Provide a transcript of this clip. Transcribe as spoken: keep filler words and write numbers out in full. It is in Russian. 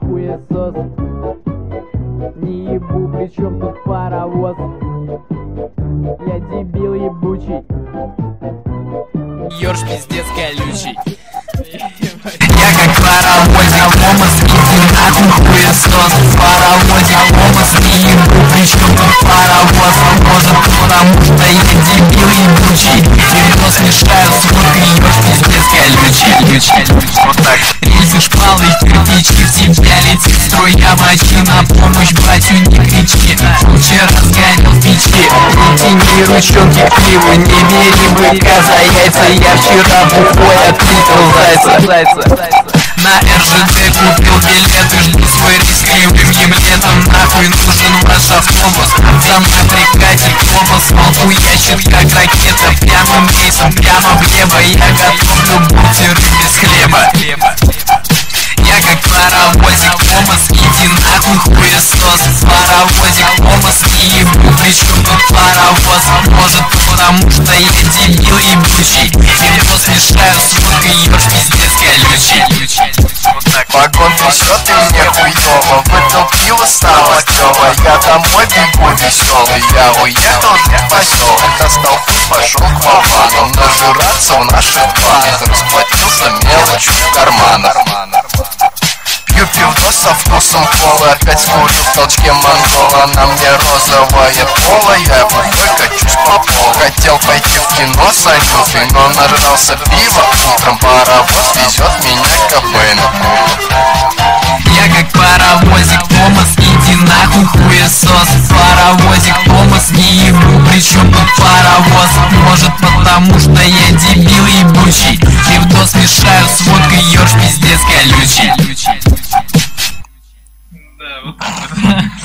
хуесос. Не ебу, причем тут паровоз. Я дебил ебучий. Ёрш пиздец колючий. Я как паровозик, ломас, иди нахуй хуесос. Паровозик, ломас, не ебу, причем тут паровоз. Может потому что я дебил ебучий. Перенос мешаю с водкой, ёрш пиздец колючий. Вот так. Рельсы, шпалы, кирпичи, в тебя летит струя мочи. На помощь, батю, не кричи, лучше разгонял в печи. Не тяни ручонки к пиву, не бери быка за яйца. Я вчера бухой отметил зайца, зайца. На эр жэ дэ купил билеты, жду свой рейс кривым еблетом. Нахуй нужен ваш автобус, за мной прикатит глобус. Молку ящик как ракета, прямым рейсом, прямо в небо. Я готовлю бутеры без хлеба. Я как паровозик, Томас, иди нахуй хуесос. Паровозик, Томас, не ебу, причем тут паровоз. Может потому что я дебил ебучий. Перенос мешаю с водкой, ёрш пиздец колючий. Вагон трясет и мне хуёво, выпил пиво, стало клёво. Я домой бегу веселый, я уехал в посёлок. Достал путь, пошел к Вовану, нажираться в наших планах. Расплатился мелочью в карманах. Пью пивно со вкусом колы, опять скурю в толчке монгола. На мне розовое поло, я бухой качусь по полу. Хотел пойти в кино с Анютой, но нажрался пива утром. Паровоз везет меня к Кобейну. Я как паровозик, Томас, иди нахуй хуесос. Паровозик, Томас, не ебу, причем тут паровоз. Может потому что я дебил ебучий. Пивдос мешаю с водкой, ёрш пиздец колючий. Да, вот так вот.